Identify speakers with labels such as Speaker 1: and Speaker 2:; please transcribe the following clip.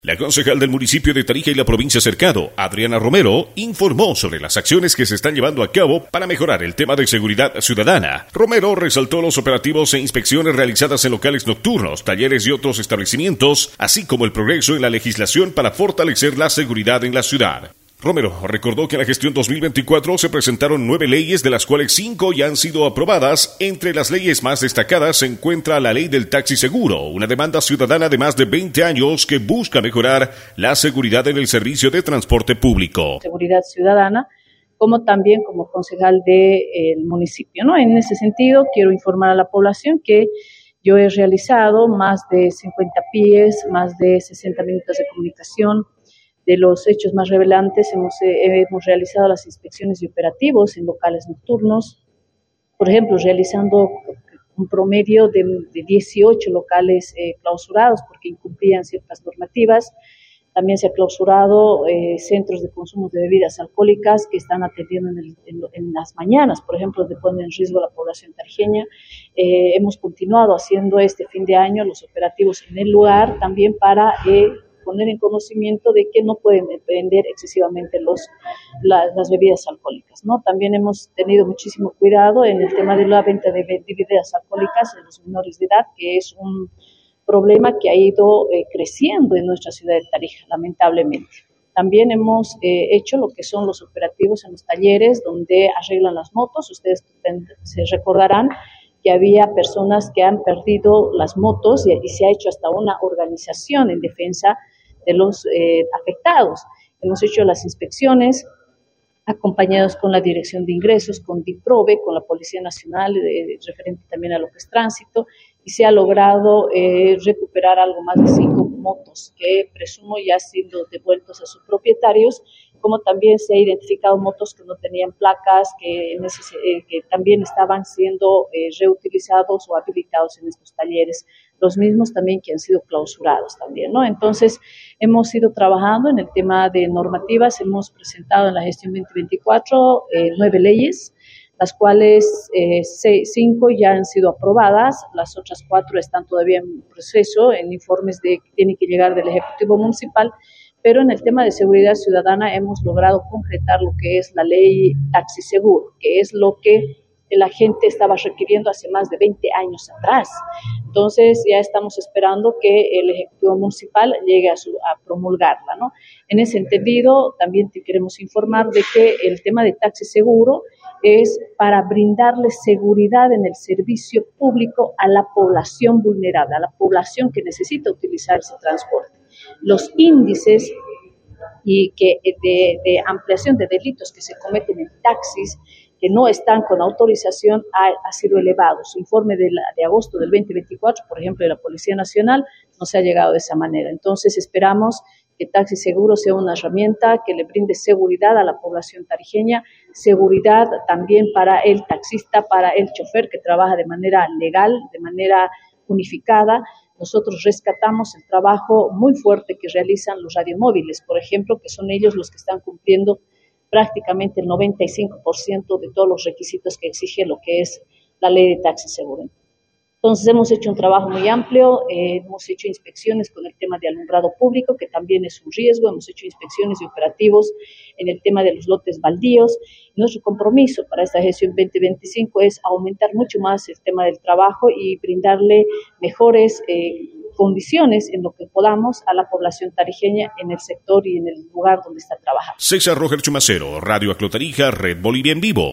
Speaker 1: La concejal del municipio de Tarija y la provincia Cercado, Adriana Romero, informó sobre las acciones que se están llevando a cabo para mejorar el tema de seguridad ciudadana. Romero resaltó los operativos e inspecciones realizadas en locales nocturnos, talleres y otros establecimientos, así como el progreso en la legislación para fortalecer la seguridad en la ciudad. Romero recordó que en la gestión 2024 se presentaron 9 leyes, de las cuales 5 ya han sido aprobadas. Entre las leyes más destacadas se encuentra la ley del taxi seguro, una demanda ciudadana de más de 20 años que busca mejorar la seguridad en el servicio de transporte público.
Speaker 2: Seguridad ciudadana, como también como concejal del municipio, ¿no? En ese sentido, quiero informar a la población que yo he realizado más de 50 PIEs, más de 60 minutos de comunicación. De los hechos más relevantes hemos realizado las inspecciones y operativos en locales nocturnos, por ejemplo, realizando un promedio de 18 locales clausurados porque incumplían ciertas normativas. También se ha clausurado centros de consumo de bebidas alcohólicas que están atendiendo en las mañanas, por ejemplo, donde ponen en riesgo a la población tarijeña. Hemos continuado haciendo este fin de año los operativos en el lugar también para poner en conocimiento de que no pueden vender excesivamente las bebidas alcohólicas, ¿no? También hemos tenido muchísimo cuidado en el tema de la venta de bebidas alcohólicas en los menores de edad, que es un problema que ha ido creciendo en nuestra ciudad de Tarija, lamentablemente. También hemos hecho lo que son los operativos en los talleres donde arreglan las motos. Ustedes se recordarán que había personas que han perdido las motos y se ha hecho hasta una organización en defensa de los afectados. Hemos hecho las inspecciones acompañados con la Dirección de Ingresos, con DIPROVE, con la Policía Nacional, referente también a lo que es tránsito, y se ha logrado recuperar algo más de 5 motos que presumo ya han sido devueltos a sus propietarios, como también se ha identificado motos que no tenían placas, que también estaban siendo reutilizados o habilitados en estos talleres, los mismos también que han sido clausurados también, ¿no? Entonces, hemos ido trabajando en el tema de normativas, hemos presentado en la gestión 2024 9 leyes, las cuales 5 ya han sido aprobadas, las otras 4 están todavía en proceso, en informes que tienen que llegar del Ejecutivo Municipal, pero en el tema de seguridad ciudadana hemos logrado concretar lo que es la ley taxi seguro, que es lo que la gente estaba requiriendo hace más de 20 años atrás. Entonces ya estamos esperando que el Ejecutivo Municipal llegue a promulgarla, ¿no? En ese entendido, también te queremos informar de que el tema de taxi seguro es para brindarle seguridad en el servicio público a la población vulnerable, a la población que necesita utilizar ese transporte. Los índices de ampliación de delitos que se cometen en taxis que no están con autorización ha sido elevado. Su informe de agosto del 2024, por ejemplo, de la Policía Nacional, no se ha llegado de esa manera. Entonces, esperamos que Taxi Seguro sea una herramienta que le brinde seguridad a la población tarijeña, seguridad también para el taxista, para el chofer que trabaja de manera legal, de manera unificada. Nosotros rescatamos el trabajo muy fuerte que realizan los radiomóviles, por ejemplo, que son ellos los que están cumpliendo prácticamente el 95% de todos los requisitos que exige lo que es la ley de taxi seguro. Entonces hemos hecho un trabajo muy amplio, hemos hecho inspecciones con el tema de alumbrado público, que también es un riesgo, hemos hecho inspecciones y operativos en el tema de los lotes baldíos. Nuestro compromiso para esta gestión 2025 es aumentar mucho más el tema del trabajo y brindarle mejores condiciones en lo que podamos a la población tarijeña en el sector y en el lugar donde está trabajando.
Speaker 1: César Roger Chumacero, Radio Aclo Tarija, Red Bolivia en Vivo.